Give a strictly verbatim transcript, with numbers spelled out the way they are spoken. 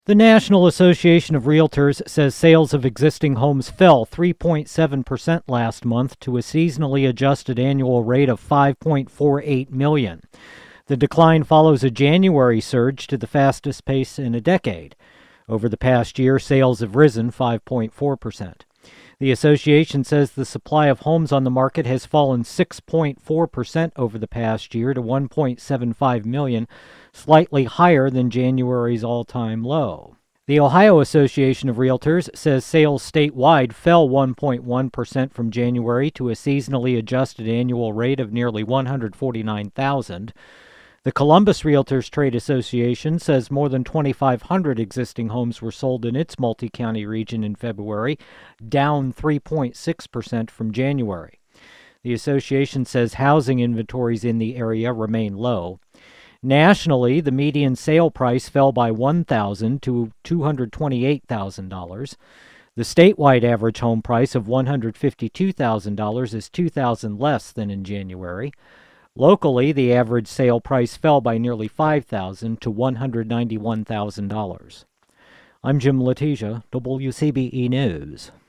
The National Association of Realtors says sales of existing homes fell three point seven percent last month to a seasonally adjusted annual rate of five point four eight million. The decline follows a January surge to the fastest pace in a decade. Over the past year, sales have risen five point four percent. The association says the supply of homes on the market has fallen six point four percent over the past year to one point seven five million, slightly higher than January's all-time low. The Ohio Association of Realtors says sales statewide fell one point one percent from January to a seasonally adjusted annual rate of nearly one hundred forty-nine thousand. The Columbus Realtors Trade Association says more than twenty-five hundred existing homes were sold in its multi-county region in February, down three point six percent from January. The association says housing inventories in the area remain low. Nationally, the median sale price fell by one thousand dollars to two hundred twenty-eight thousand dollars. The statewide average home price of one hundred fifty-two thousand dollars is two thousand dollars less than in January. Locally, the average sale price fell by nearly five thousand dollars to one hundred ninety-one thousand dollars. I'm Jim Letizia, W C B E News.